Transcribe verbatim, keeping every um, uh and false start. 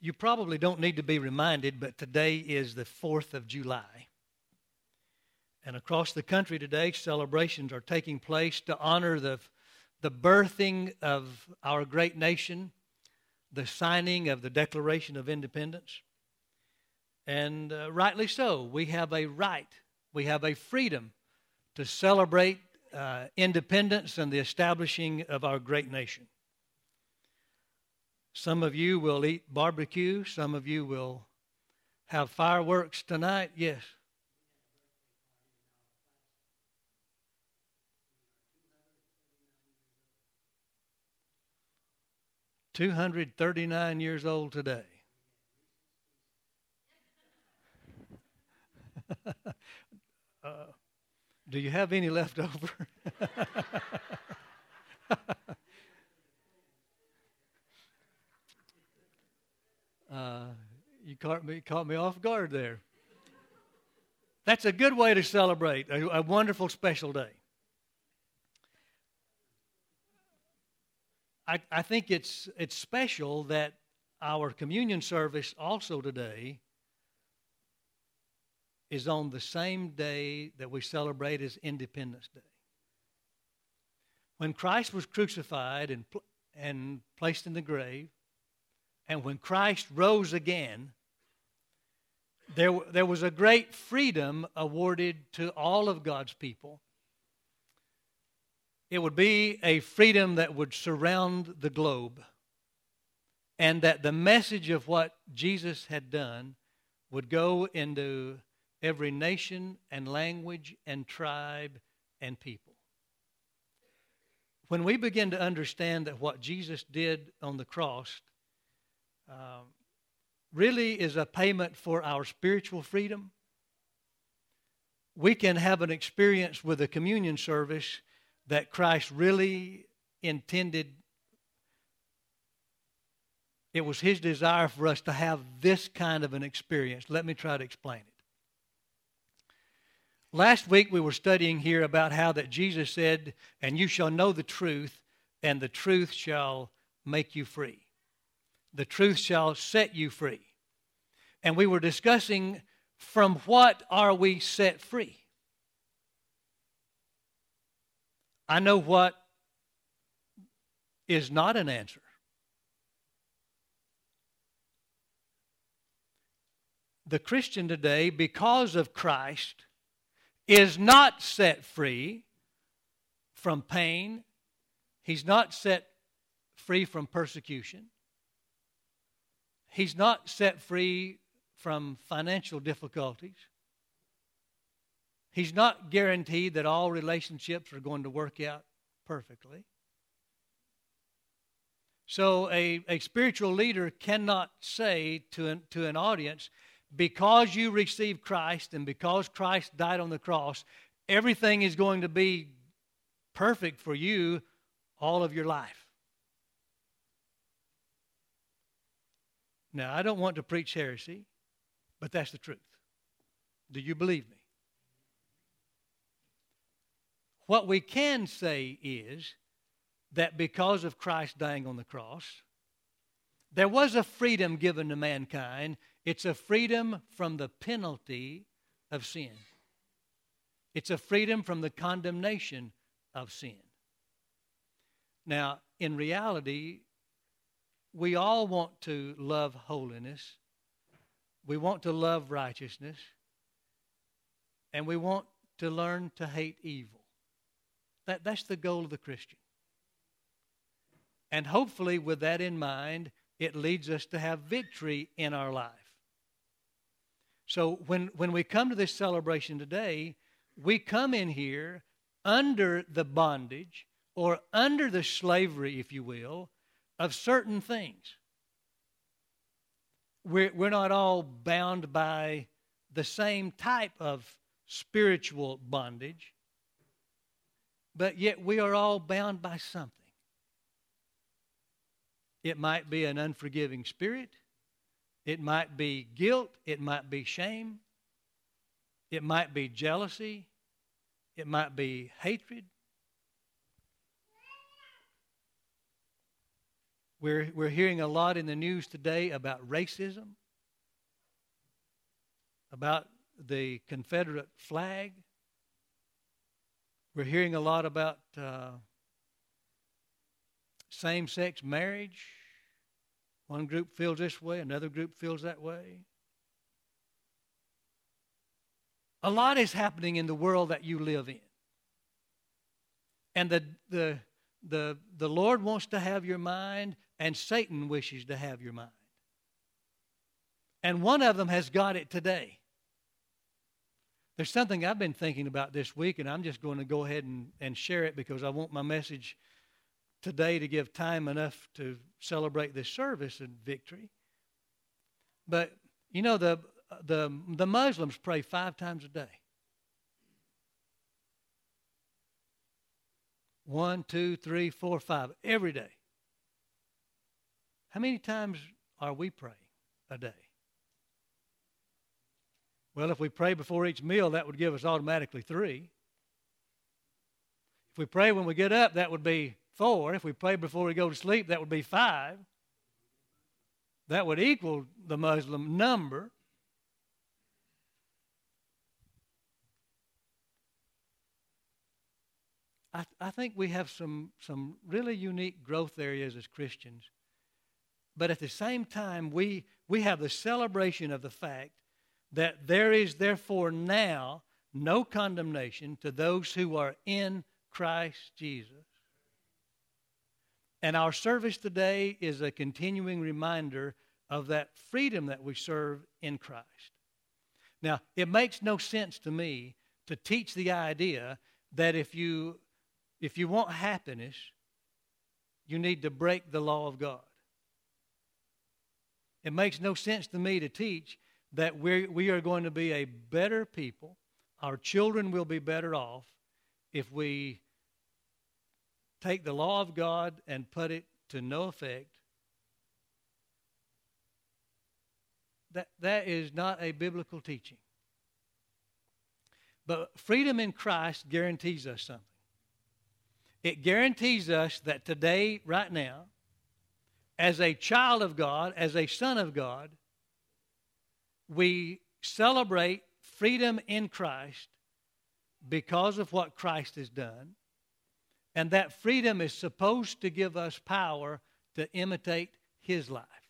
You probably don't need to be reminded, but today is the fourth of July. And across the country today, celebrations are taking place to honor the, the birthing of our great nation, the signing of the Declaration of Independence. And uh, rightly so, we have a right, we have a freedom to celebrate uh, independence and the establishing of our great nation. Some of you will eat barbecue. Some of you will have fireworks tonight. Yes. two hundred thirty-nine years old today. uh, do you have any left over? uh, you caught me, caught me off guard there. That's a good way to celebrate a, a wonderful, special day. I, I think it's it's special that our communion service also today is on the same day that we celebrate as Independence Day. When Christ was crucified and, and placed in the grave, and when Christ rose again, there, there was a great freedom awarded to all of God's people. It would be a freedom that would surround the globe, and that the message of what Jesus had done would go into every nation and language and tribe and people. When we begin to understand that what Jesus did on the cross uh, really is a payment for our spiritual freedom, we can have an experience with a communion service that Christ really intended. It was His desire for us to have this kind of an experience. Let me try to explain it. Last week we were studying here about how that Jesus said, "And you shall know the truth, and the truth shall make you free. The truth shall set you free." And we were discussing, from what are we set free? I know what is not an answer. The Christian today, because of Christ, is not set free from pain. He's not set free from persecution. He's not set free from financial difficulties. He's not guaranteed that all relationships are going to work out perfectly. So a, a spiritual leader cannot say to an, to an audience, because you received Christ and because Christ died on the cross, everything is going to be perfect for you all of your life. Now, I don't want to preach heresy, but that's the truth. Do you believe me? What we can say is that because of Christ dying on the cross, there was a freedom given to mankind. It's a freedom from the penalty of sin. It's a freedom from the condemnation of sin. Now, in reality, we all want to love holiness. We want to love righteousness. And we want to learn to hate evil. That, that's the goal of the Christian. And hopefully with that in mind, it leads us to have victory in our life. So when, when we come to this celebration today, we come in here under the bondage or under the slavery, if you will, of certain things. We're, we're not all bound by the same type of spiritual bondage, but yet we are all bound by something. It might be an unforgiving spirit. It might be guilt. It might be shame. It might be jealousy. It might be hatred. We're, we're hearing a lot in the news today about racism, about the Confederate flag. We're hearing a lot about uh, same-sex marriage. One group feels this way, another group feels that way. A lot is happening in the world that you live in. And the, the, the, the Lord wants to have your mind, and Satan wishes to have your mind. And one of them has got it today. There's something I've been thinking about this week, and I'm just going to go ahead and, and share it because I want my message today to give time enough to celebrate this service and victory. But, you know, the, the, the Muslims pray five times a day. One, two, three, four, five, every day. How many times are we praying a day? Well, if we pray before each meal, that would give us automatically three. If we pray when we get up, that would be four. If we pray before we go to sleep, that would be five. That would equal the Muslim number. I, I think we have some, some really unique growth areas as Christians. But at the same time, we, we have the celebration of the fact that there is therefore now no condemnation to those who are in Christ Jesus. And our service today is a continuing reminder of that freedom that we serve in Christ. Now, it makes no sense to me to teach the idea that if you, if you want happiness, you need to break the law of God. It makes no sense to me to teach that we're, we are going to be a better people. Our children will be better off if we take the law of God and put it to no effect. That, that is not a biblical teaching. But freedom in Christ guarantees us something. It guarantees us that today, right now, as a child of God, as a son of God, we celebrate freedom in Christ because of what Christ has done. And that freedom is supposed to give us power to imitate His life.